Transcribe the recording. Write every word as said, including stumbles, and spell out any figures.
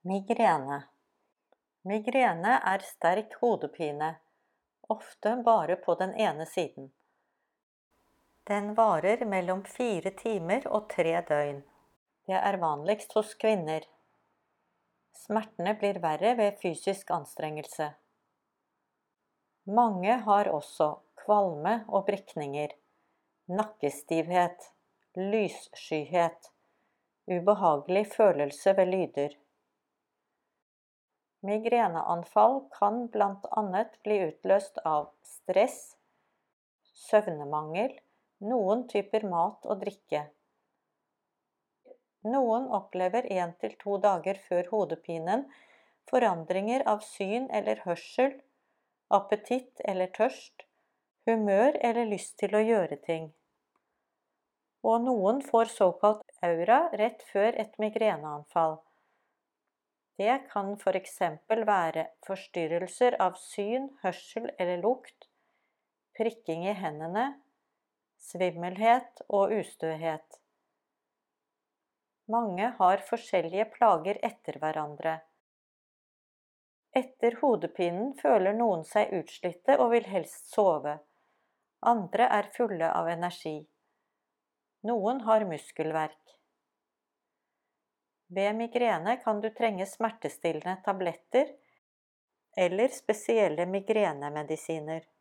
Migrene. Migrene er sterk hodepine, ofte bare på den ene siden. Den varer mellom fire timer og tre døgn. Det er vanligst hos kvinner. Smertene blir verre ved fysisk anstrengelse. Mange har også kvalme og brikninger, nakkestivhet, lysskyhet, ubehagelig følelse ved lyder. Migreneanfall kan blant annet bli utløst av stress, søvnmangel, noen typer mat og drikke. Noen opplever en til to dager før hodepinen forandringer av syn eller hørsel, appetitt eller tørst, humør eller lyst til å gjøre ting. Og noen får såkalt aura rett før et migreneanfall. Det kan for eksempel være forstyrrelser av syn, hørsel eller lukt, prikking i hendene, svimmelhet og ustøhet. Mange har forskjellige plager etter hverandre. Etter hodepinen føler noen seg utslitte og vil helst sove. Andre er fulle av energi. Noen har muskelverk. Ved migrene kan du trenge smertestillende tabletter eller spesielle migrenemedisiner.